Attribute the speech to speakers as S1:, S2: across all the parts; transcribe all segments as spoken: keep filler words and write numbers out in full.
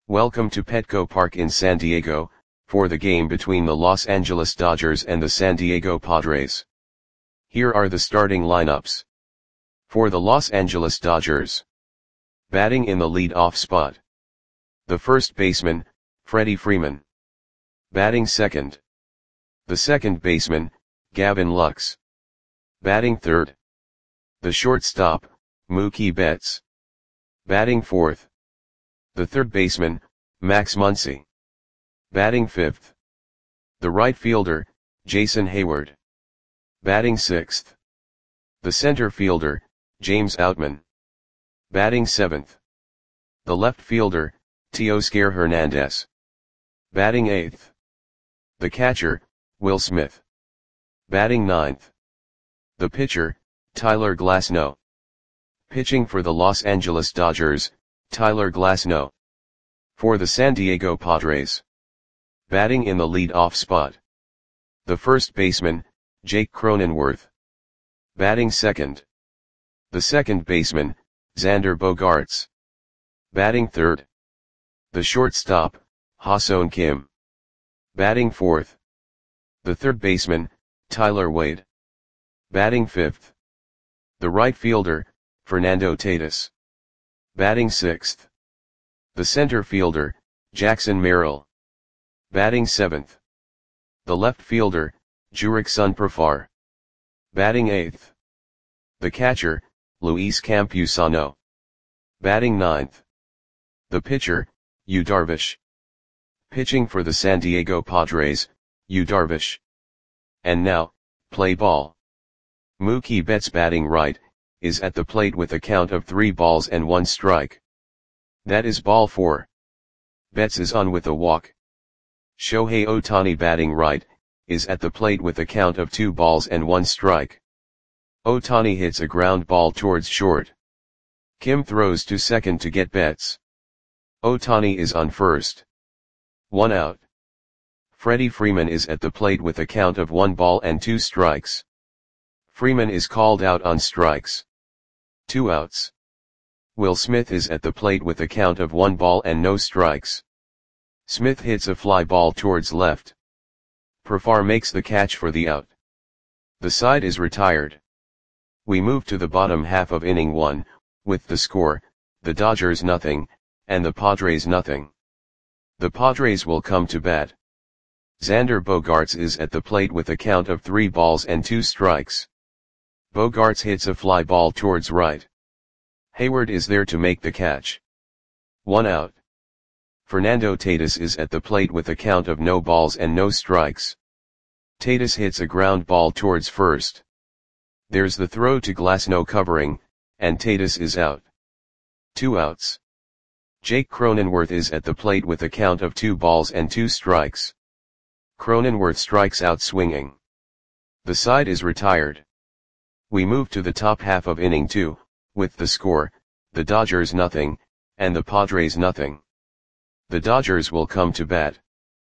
S1: Welcome to Petco Park in San Diego, for the game between the Los Angeles Dodgers and the San Diego Padres. Here are the starting lineups. For the Los Angeles Dodgers. Batting in the lead-off spot. The first baseman, Freddie Freeman. Batting second. The second baseman, Gavin Lux. Batting third. The shortstop, Mookie Betts. Batting fourth. The third baseman, Max Muncy. Batting fifth. The right fielder, Jason Heyward. Batting sixth. The center fielder, James Outman. Batting seventh. The left fielder, Teoscar Hernandez. Batting eighth. The catcher, Will Smith. Batting ninth. The pitcher, Tyler Glasnow. Pitching for the Los Angeles Dodgers, Tyler Glasnow. For the San Diego Padres. Batting in the lead-off spot. The first baseman, Jake Cronenworth. Batting second. The second baseman, Xander Bogaerts. Batting third. The shortstop, Ha-Seong Kim. Batting fourth. The third baseman, Tyler Wade. Batting fifth. The right fielder, Fernando Tatis. Batting sixth. The center fielder, Jackson Merrill. Batting seventh. The left fielder, Jurickson Profar. Batting eighth. The catcher, Luis Campusano. Batting ninth. The pitcher, Yu Darvish. Pitching for the San Diego Padres, Yu Darvish. And now, play ball. Mookie Betts batting right, is at the plate with a count of three balls and one strike. That is ball four. Betts is on with a walk. Shohei Ohtani batting right, is at the plate with a count of two balls and one strike. Ohtani hits a ground ball towards short. Kim throws to second to get Betts. Ohtani is on first. One out. Freddie Freeman is at the plate with a count of one ball and two strikes. Freeman is called out on strikes. Two outs. Will Smith is at the plate with a count of one ball and no strikes. Smith hits a fly ball towards left. Profar makes the catch for the out. The side is retired. We move to the bottom half of inning one, with the score, the Dodgers nothing, and the Padres nothing. The Padres will come to bat. Xander Bogaerts is at the plate with a count of three balls and two strikes. Bogaerts hits a fly ball towards right. Heyward is there to make the catch. One out. Fernando Tatis is at the plate with a count of no balls and no strikes. Tatis hits a ground ball towards first. There's the throw to Glasnow covering, and Tatis is out. Two outs. Jake Cronenworth is at the plate with a count of two balls and two strikes. Cronenworth strikes out swinging. The side is retired. We move to the top half of inning two, with the score, the Dodgers nothing, and the Padres nothing. The Dodgers will come to bat.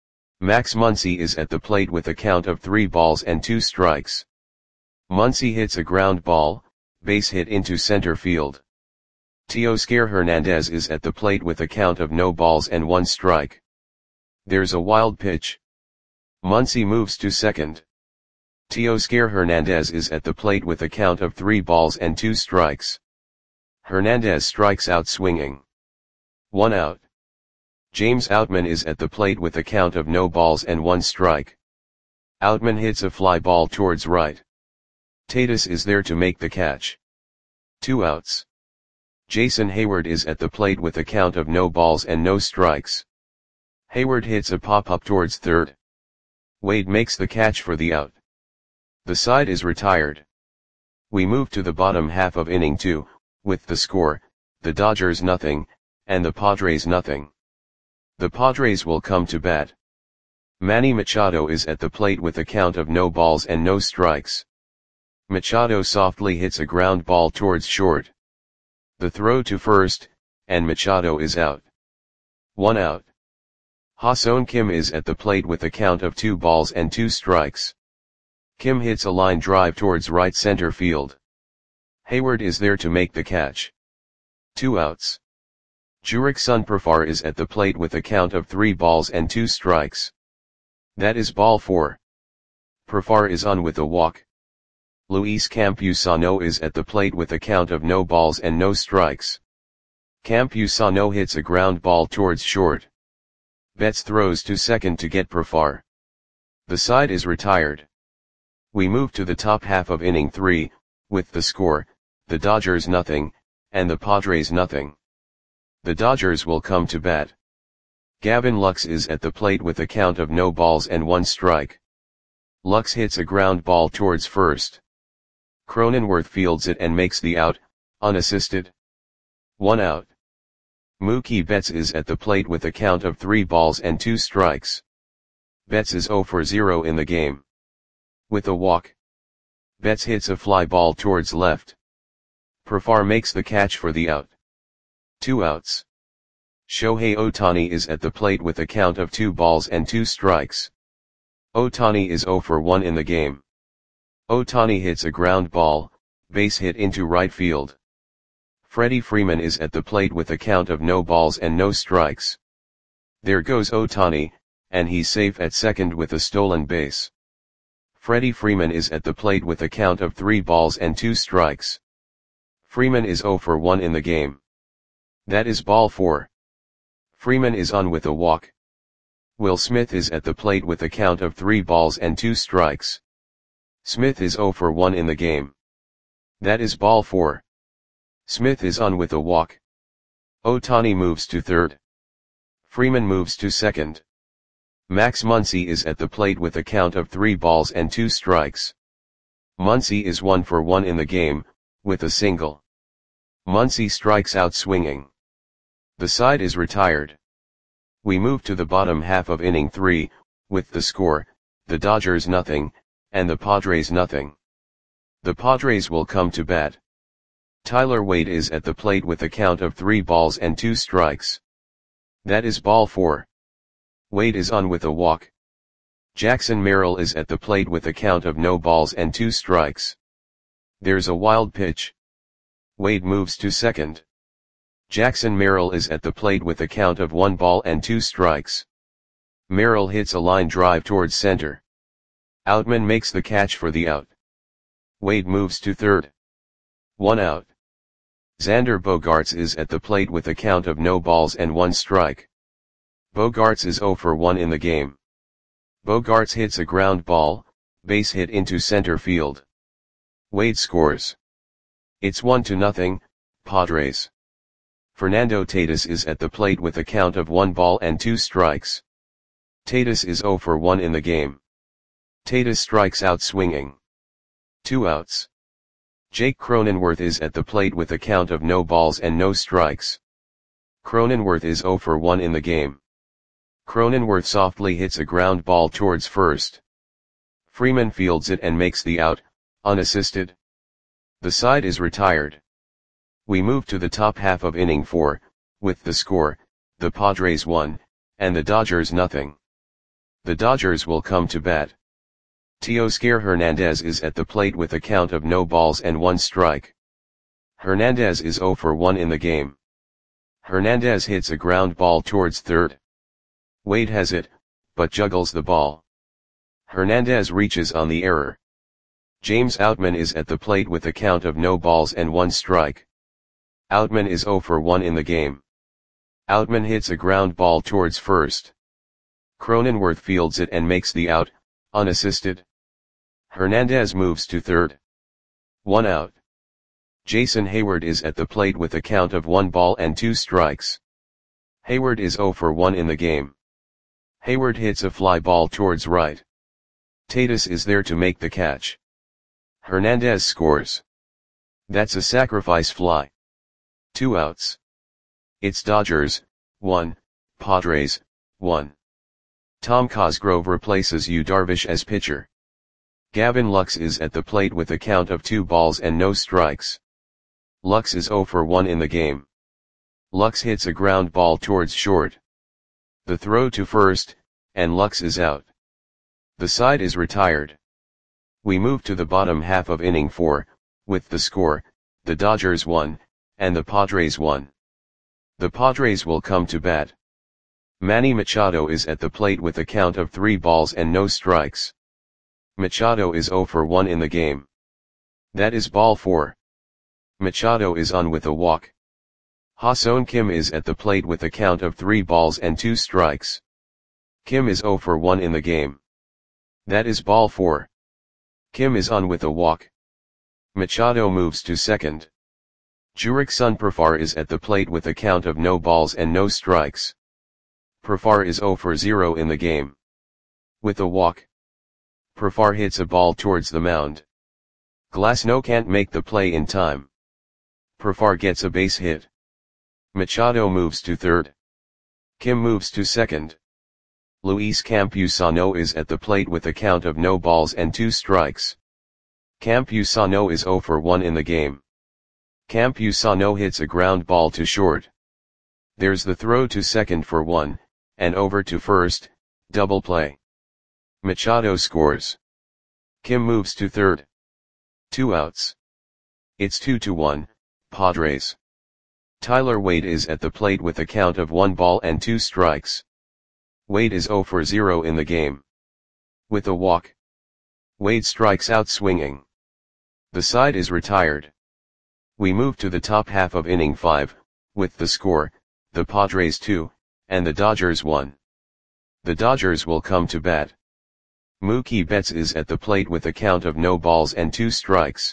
S1: Max Muncy is at the plate with a count of three balls and two strikes. Muncy hits a ground ball, base hit into center field. Teoscar Hernandez is at the plate with a count of no balls and one strike. There's a wild pitch. Muncy moves to second. Teoscar Hernandez is at the plate with a count of three balls and two strikes. Hernandez strikes out swinging. One out. James Outman is at the plate with a count of no balls and one strike. Outman hits a fly ball towards right. Tatis is there to make the catch. Two outs. Jason Heyward is at the plate with a count of no balls and no strikes. Heyward hits a pop-up towards third. Wade makes the catch for the out. The side is retired. We move to the bottom half of inning two, with the score, the Dodgers nothing, and the Padres nothing. The Padres will come to bat. Manny Machado is at the plate with a count of no balls and no strikes. Machado softly hits a ground ball towards short. The throw to first, and Machado is out. One out. Ha-Seong Kim is at the plate with a count of two balls and two strikes. Kim hits a line drive towards right center field. Heyward is there to make the catch. Two outs. Jurickson Profar is at the plate with a count of three balls and two strikes. That is ball four. Profar is on with a walk. Luis Campusano is at the plate with a count of no balls and no strikes. Campusano hits a ground ball towards short. Betts throws to second to get Profar. The side is retired. We move to the top half of inning three, with the score, the Dodgers nothing, and the Padres nothing. The Dodgers will come to bat. Gavin Lux is at the plate with a count of no balls and one strike. Lux hits a ground ball towards first. Cronenworth fields it and makes the out, unassisted. One out. Mookie Betts is at the plate with a count of three balls and two strikes. Betts is zero for zero in the game. With a walk. Betts hits a fly ball towards left. Profar makes the catch for the out. Two outs. Shohei Ohtani is at the plate with a count of two balls and two strikes. Ohtani is zero for one in the game. Ohtani hits a ground ball, base hit into right field. Freddie Freeman is at the plate with a count of no balls and no strikes. There goes Ohtani, and he's safe at second with a stolen base. Freddie Freeman is at the plate with a count of three balls and two strikes. Freeman is zero for one in the game. That is ball four. Freeman is on with a walk. Will Smith is at the plate with a count of three balls and two strikes. Smith is zero for one in the game. That is ball four. Smith is on with a walk. Ohtani moves to third. Freeman moves to second. Max Muncy is at the plate with a count of three balls and two strikes. Muncy is one for one in the game, with a single. Muncy strikes out swinging. The side is retired. We move to the bottom half of inning three, with the score, the Dodgers nothing, and the Padres nothing. The Padres will come to bat. Tyler Wade is at the plate with a count of three balls and two strikes. That is ball four. Wade is on with a walk. Jackson Merrill is at the plate with a count of no balls and two strikes. There's a wild pitch. Wade moves to second. Jackson Merrill is at the plate with a count of one ball and two strikes. Merrill hits a line drive towards center. Outman makes the catch for the out. Wade moves to third. One out. Xander Bogaerts is at the plate with a count of no balls and one strike. Bogaerts is zero for one in the game. Bogaerts hits a ground ball, base hit into center field. Wade scores. It's one to nothing, Padres. Fernando Tatis is at the plate with a count of one ball and two strikes. Tatis is zero for one in the game. Tatis strikes out swinging. Two outs. Jake Cronenworth is at the plate with a count of no balls and no strikes. Cronenworth is zero for one in the game. Cronenworth softly hits a ground ball towards first. Freeman fields it and makes the out, unassisted. The side is retired. We move to the top half of inning four, with the score, the Padres one, and the Dodgers nothing. The Dodgers will come to bat. Teoscar Hernandez is at the plate with a count of no balls and one strike. Hernandez is zero for one in the game. Hernandez hits a ground ball towards third. Wade has it, but juggles the ball. Hernandez reaches on the error. James Outman is at the plate with a count of no balls and one strike. Outman is zero for one in the game. Outman hits a ground ball towards first. Cronenworth fields it and makes the out, unassisted. Hernandez moves to third. One out. Jason Hayward is at the plate with a count of one ball and two strikes. Hayward is zero for one in the game. Hayward hits a fly ball towards right. Tatis is there to make the catch. Hernandez scores. That's a sacrifice fly. Two outs. It's Dodgers, one, Padres, one. Tom Cosgrove replaces Yu Darvish as pitcher. Gavin Lux is at the plate with a count of two balls and no strikes. Lux is zero for one in the game. Lux hits a ground ball towards short. The throw to first, and Lux is out. The side is retired. We move to the bottom half of inning four, with the score, the Dodgers one, and the Padres one. The Padres will come to bat. Manny Machado is at the plate with a count of three balls and no strikes. Machado is zero for one in the game. That is ball four. Machado is on with a walk. Ha-Seong Kim is at the plate with a count of three balls and two strikes. Kim is zero for one in the game. That is ball four. Kim is on with a walk. Machado moves to second. Jurickson Profar is at the plate with a count of no balls and no strikes. Profar is zero for zero in the game. With a walk. Profar hits a ball towards the mound. Glasnow can't make the play in time. Profar gets a base hit. Machado moves to third. Kim moves to second. Luis Campusano is at the plate with a count of no balls and two strikes. Campusano is zero for one in the game. Campusano hits a ground ball to short. There's the throw to second for one, and over to first, double play. Machado scores. Kim moves to third. Two outs. It's two to one, Padres. Tyler Wade is at the plate with a count of one ball and two strikes. Wade is zero for zero in the game. With a walk. Wade strikes out swinging. The side is retired. We move to the top half of inning five, with the score, the Padres two, and the Dodgers one. The Dodgers will come to bat. Mookie Betts is at the plate with a count of no balls and two strikes.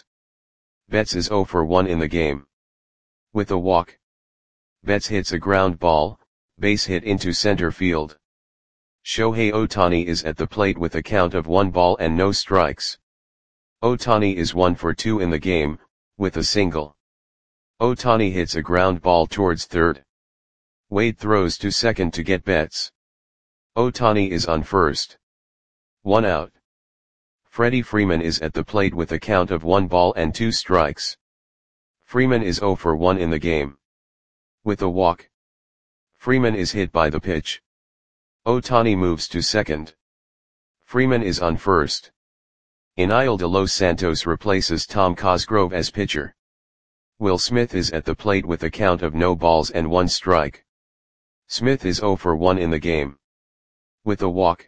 S1: Betts is zero for one in the game. With a walk. Betts hits a ground ball, base hit into center field. Shohei Ohtani is at the plate with a count of one ball and no strikes. Ohtani is one for two in the game, with a single. Ohtani hits a ground ball towards third. Wade throws to second to get Betts. Ohtani is on first. One out. Freddie Freeman is at the plate with a count of one ball and two strikes. Freeman is zero for one in the game. With a walk. Freeman is hit by the pitch. Ohtani moves to second. Freeman is on first. Iniel de Los Santos replaces Tom Cosgrove as pitcher. Will Smith is at the plate with a count of no balls and one strike. Smith is zero for one in the game. With a walk.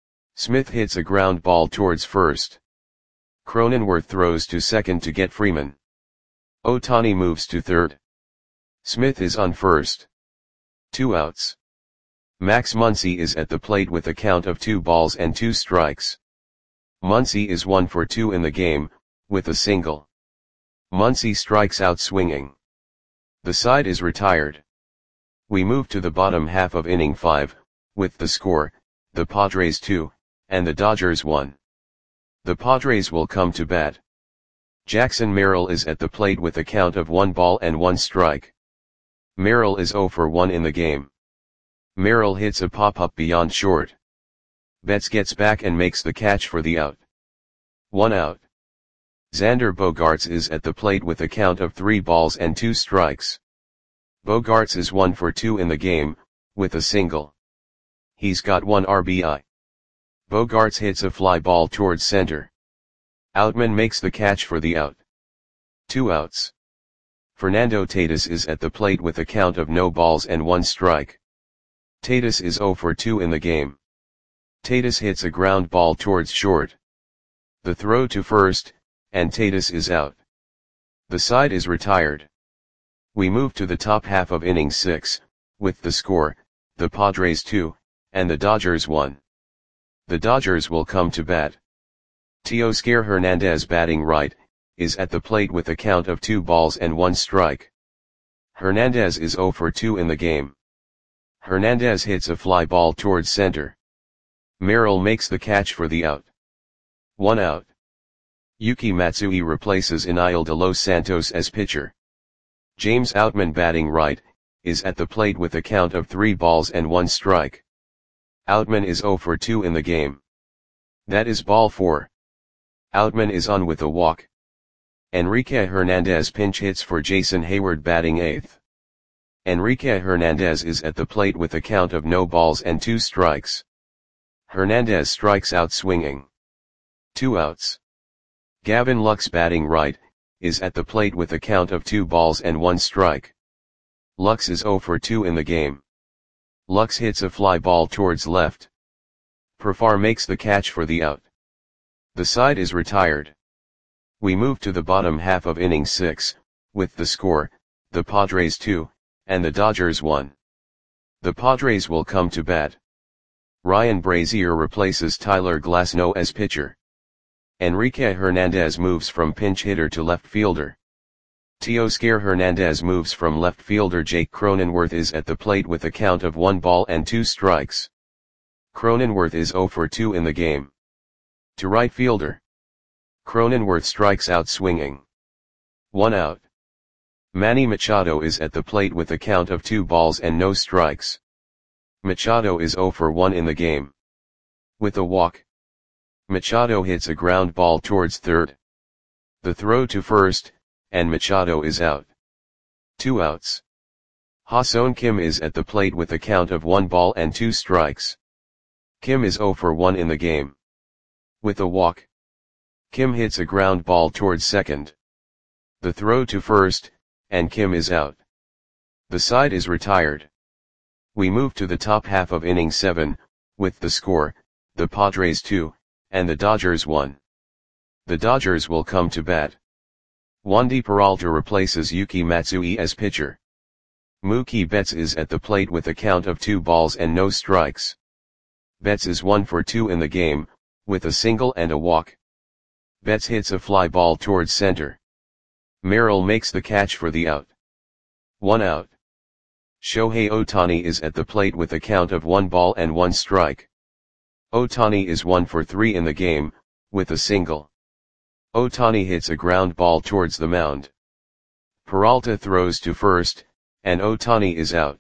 S1: Smith hits a ground ball towards first. Cronenworth throws to second to get Freeman. Ohtani moves to third. Smith is on first. Two outs. Max Muncy is at the plate with a count of two balls and two strikes. Muncy is one for two in the game, with a single. Muncy strikes out swinging. The side is retired. We move to the bottom half of inning five, with the score, the Padres two, and the Dodgers one. The Padres will come to bat. Jackson Merrill is at the plate with a count of one ball and one strike. Merrill is zero for one in the game. Merrill hits a pop-up beyond short. Betts gets back and makes the catch for the out. One out. Xander Bogaerts is at the plate with a count of three balls and two strikes. Bogaerts is one for two in the game, with a single. He's got one R B I. Bogaerts hits a fly ball towards center. Outman makes the catch for the out. Two outs. Fernando Tatis is at the plate with a count of no balls and one strike. Tatis is zero for two in the game. Tatis hits a ground ball towards short. The throw to first, and Tatis is out. The side is retired. We move to the top half of inning six, with the score, the Padres two, and the Dodgers one. The Dodgers will come to bat. Teoscar Hernandez batting right, is at the plate with a count of two balls and one strike. Hernandez is zero for two in the game. Hernandez hits a fly ball towards center. Merrill makes the catch for the out. One out. Yuki Matsui replaces Iniel de Los Santos as pitcher. James Outman batting right, is at the plate with a count of three balls and one strike. Outman is zero for two in the game. That is ball four. Outman is on with a walk. Enrique Hernandez pinch hits for Jason Hayward batting eighth. Enrique Hernandez is at the plate with a count of no balls and two strikes. Hernandez strikes out swinging. Two outs. Gavin Lux batting right, is at the plate with a count of two balls and one strike. Lux is zero for two in the game. Lux hits a fly ball towards left. Profar makes the catch for the out. The side is retired. We move to the bottom half of inning six, with the score, the Padres two, and the Dodgers one. The Padres will come to bat. Ryan Brazier replaces Tyler Glasnow as pitcher. Enrique Hernandez moves from pinch hitter to left fielder. Teoscar Hernandez moves from left fielder. Jake Cronenworth is at the plate with a count of one ball and two strikes. Cronenworth is zero for two in the game. To right fielder. Cronenworth strikes out swinging. One out. Manny Machado is at the plate with a count of two balls and no strikes. Machado is zero for one in the game. With a walk. Machado hits a ground ball towards third. The throw to first, and Machado is out. Two outs. Ha-Seong Kim is at the plate with a count of one ball and two strikes. Kim is zero for one in the game. With a walk. Kim hits a ground ball towards second. The throw to first, and Kim is out. The side is retired. We move to the top half of inning seven, with the score, the Padres two, and the Dodgers one. The Dodgers will come to bat. Wandy Peralta replaces Yuki Matsui as pitcher. Mookie Betts is at the plate with a count of two balls and no strikes. Betts is one for two in the game, with a single and a walk. Betts hits a fly ball towards center. Merrill makes the catch for the out. One out. Shohei Ohtani is at the plate with a count of one ball and one strike. Ohtani is one for three in the game, with a single. Ohtani hits a ground ball towards the mound. Peralta throws to first, and Ohtani is out.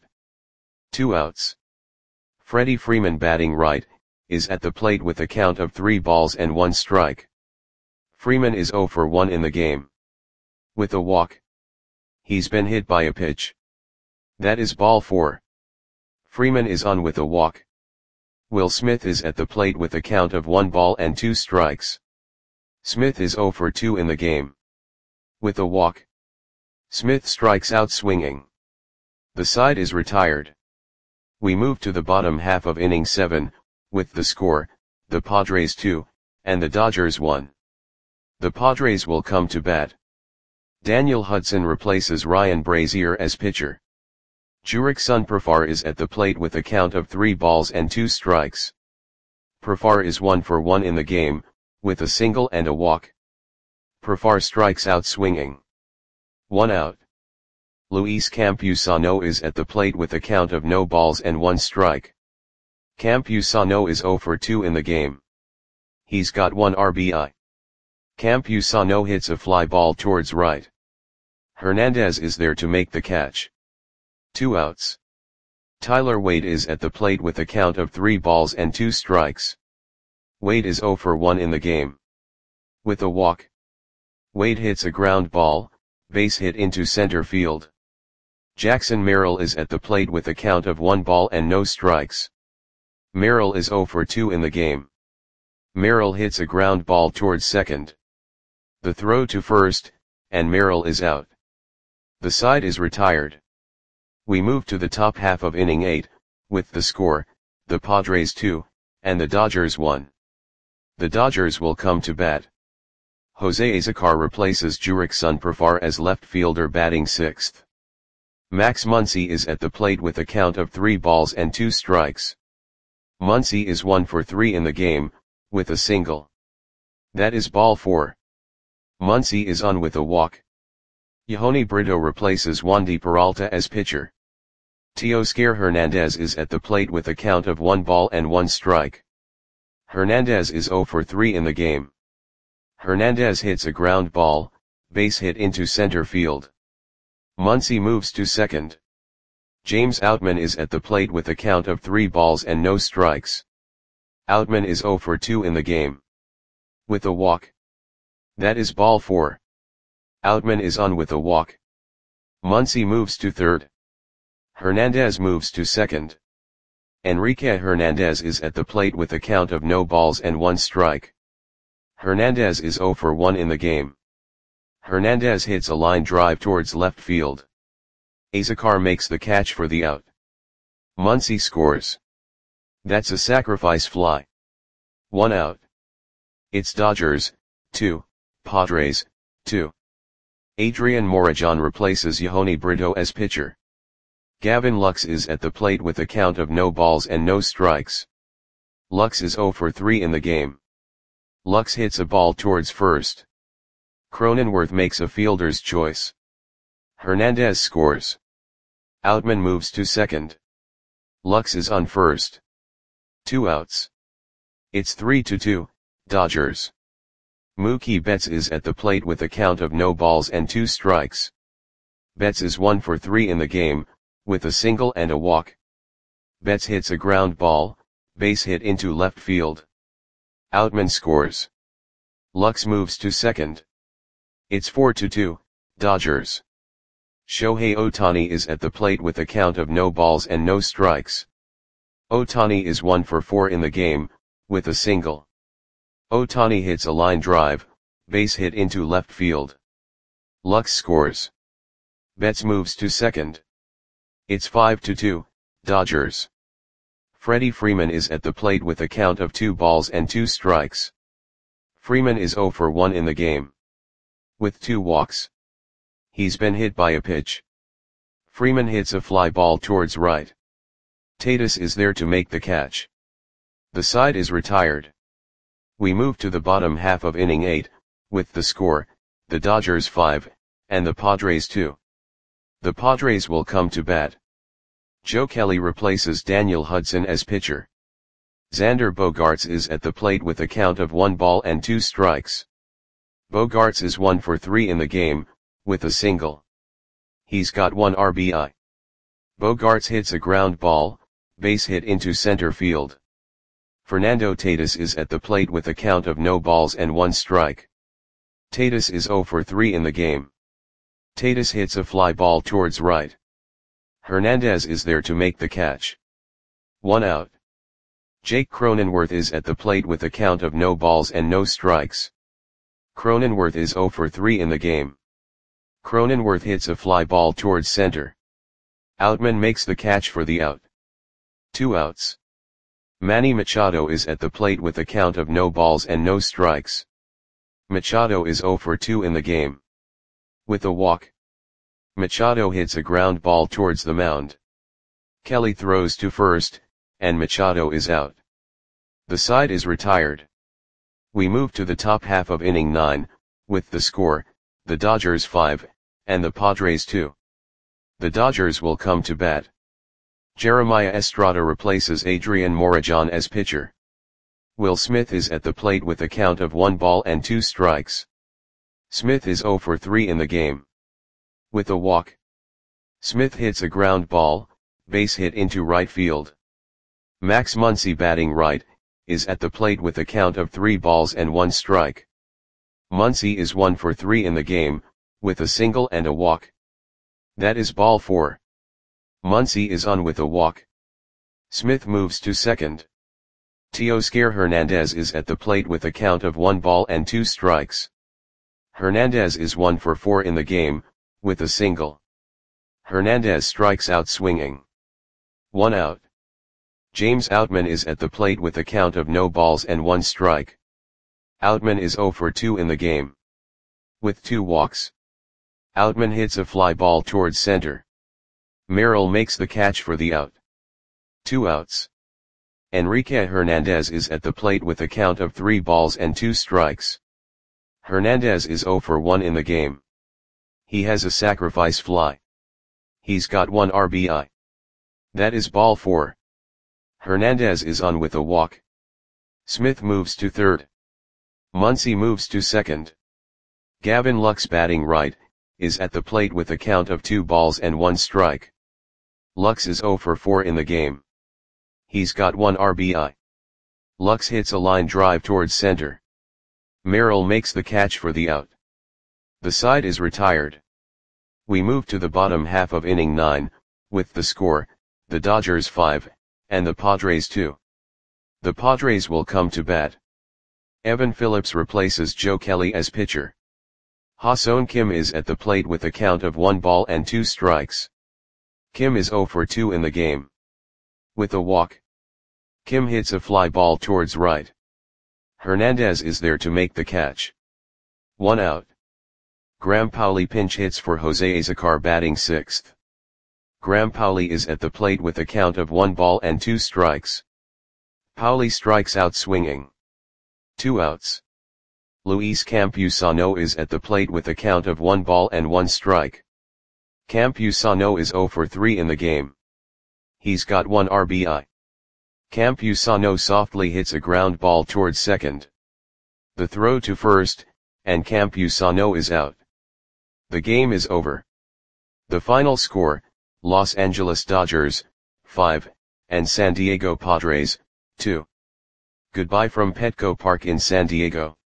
S1: Two outs. Freddie Freeman, batting right, is at the plate with a count of three balls and one strike. Freeman is zero for one in the game. With a walk. He's been hit by a pitch. That is ball four. Freeman is on with a walk. Will Smith is at the plate with a count of one ball and two strikes. Smith is zero for two in the game. With a walk. Smith strikes out swinging. The side is retired. We move to the bottom half of inning seven, with the score, the Padres two, and the Dodgers one. The Padres will come to bat. Daniel Hudson replaces Ryan Brazier as pitcher. Jurickson Profar is at the plate with a count of three balls and two strikes. Profar is one for one in the game, with a single and a walk. Profar strikes out swinging. One out. Luis Campusano is at the plate with a count of no balls and one strike. Campusano is zero for two in the game. He's got one R B I. Campusano hits a fly ball towards right. Hernandez is there to make the catch. Two outs. Tyler Wade is at the plate with a count of three balls and two strikes. Wade is zero for one in the game. With a walk. Wade hits a ground ball, base hit into center field. Jackson Merrill is at the plate with a count of one ball and no strikes. Merrill is zero for two in the game. Merrill hits a ground ball towards second. The throw to first, and Merrill is out. The side is retired. We move to the top half of inning eight, with the score, the Padres two, and the Dodgers one. The Dodgers will come to bat. Jose Azocar replaces Jurickson Profar as left fielder, batting sixth. Max Muncy is at the plate with a count of three balls and two strikes. Muncy is one for three in the game, with a single. That is ball four. Muncy is on with a walk. Yehoni Brito replaces Wandy Peralta as pitcher. Teoscar Hernandez is at the plate with a count of one ball and one strike. Hernandez is zero for three in the game. Hernandez hits a ground ball, base hit into center field. Muncy moves to second. James Outman is at the plate with a count of three balls and no strikes. Outman is zero for two in the game. With a walk. That is ball four. Outman is on with a walk. Muncy moves to third. Hernandez moves to second. Enrique Hernandez is at the plate with a count of no balls and one strike. Hernandez is zero for one in the game. Hernandez hits a line drive towards left field. Azekar makes the catch for the out. Muncy scores. That's a sacrifice fly. One out. It's Dodgers, two, Padres, two. Adrian Morejon replaces Yehoni Brito as pitcher. Gavin Lux is at the plate with a count of no balls and no strikes. Lux is zero for three in the game. Lux hits a ball towards first. Cronenworth makes a fielder's choice. Hernandez scores. Outman moves to second. Lux is on first. Two outs. It's three to two, Dodgers. Mookie Betts is at the plate with a count of no balls and two strikes. Betts is one for three in the game, with a single and a walk. Betts hits a ground ball, base hit into left field. Outman scores. Lux moves to second. It's four to two, Dodgers. Shohei Ohtani is at the plate with a count of no balls and no strikes. Ohtani is one for four in the game, with a single. Ohtani hits a line drive, base hit into left field. Lux scores. Betts moves to second. It's five to two, Dodgers. Freddie Freeman is at the plate with a count of two balls and two strikes. Freeman is zero for one in the game. With two walks. He's been hit by a pitch. Freeman hits a fly ball towards right. Tatis is there to make the catch. The side is retired. We move to the bottom half of inning eight, with the score, the Dodgers five, and the Padres two. The Padres will come to bat. Joe Kelly replaces Daniel Hudson as pitcher. Xander Bogaerts is at the plate with a count of one ball and two strikes. Bogaerts is one for three in the game, with a single. He's got one R B I. Bogaerts hits a ground ball, base hit into center field. Fernando Tatis is at the plate with a count of no balls and one strike. Tatis is zero for three in the game. Tatis hits a fly ball towards right. Hernandez is there to make the catch. One out. Jake Cronenworth is at the plate with a count of no balls and no strikes. Cronenworth is zero for three in the game. Cronenworth hits a fly ball towards center. Outman makes the catch for the out. Two outs. Manny Machado is at the plate with a count of no balls and no strikes. Machado is zero for two in the game. With a walk. Machado hits a ground ball towards the mound. Kelly throws to first, and Machado is out. The side is retired. We move to the top half of inning nine, with the score, the Dodgers five, and the Padres two. The Dodgers will come to bat. Jeremiah Estrada replaces Adrian Morejon as pitcher. Will Smith is at the plate with a count of one ball and two strikes. Smith is zero for three in the game. With a walk. Smith hits a ground ball, base hit into right field. Max Muncy batting right, is at the plate with a count of three balls and one strike. Muncy is one for three in the game, with a single and a walk. That is ball four. Muncy is on with a walk. Smith moves to second. Teoscar Hernandez is at the plate with a count of one ball and two strikes. Hernandez is one for four in the game, with a single. Hernandez strikes out swinging. One out. James Outman is at the plate with a count of no balls and one strike. Outman is zero for two in the game. With two walks. Outman hits a fly ball towards center. Merrill makes the catch for the out. Two outs. Enrique Hernandez is at the plate with a count of three balls and two strikes. Hernandez is zero for one in the game. He has a sacrifice fly. He's got one R B I. That is ball four. Hernandez is on with a walk. Smith moves to third. Muncy moves to second. Gavin Lux batting right, is at the plate with a count of two balls and one strike. Lux is zero for four in the game. He's got one R B I. Lux hits a line drive towards center. Merrill makes the catch for the out. The side is retired. We move to the bottom half of inning nine, with the score, the Dodgers five, and the Padres two. The Padres will come to bat. Evan Phillips replaces Joe Kelly as pitcher. Ha-Seong Kim is at the plate with a count of one ball and two strikes. Kim is zero for two in the game. With a walk, Kim hits a fly ball towards right. Hernandez is there to make the catch. One out. Graham Pauley pinch hits for Jose Azocar batting sixth. Graham Pauley is at the plate with a count of one ball and two strikes. Pauley strikes out swinging. Two outs. Luis Campusano is at the plate with a count of one ball and one strike. Campusano is zero for three in the game. He's got one R B I. Campusano softly hits a ground ball towards second. The throw to first, and Campusano is out. The game is over. The final score, Los Angeles Dodgers, five, and San Diego Padres, two. Goodbye from Petco Park in San Diego.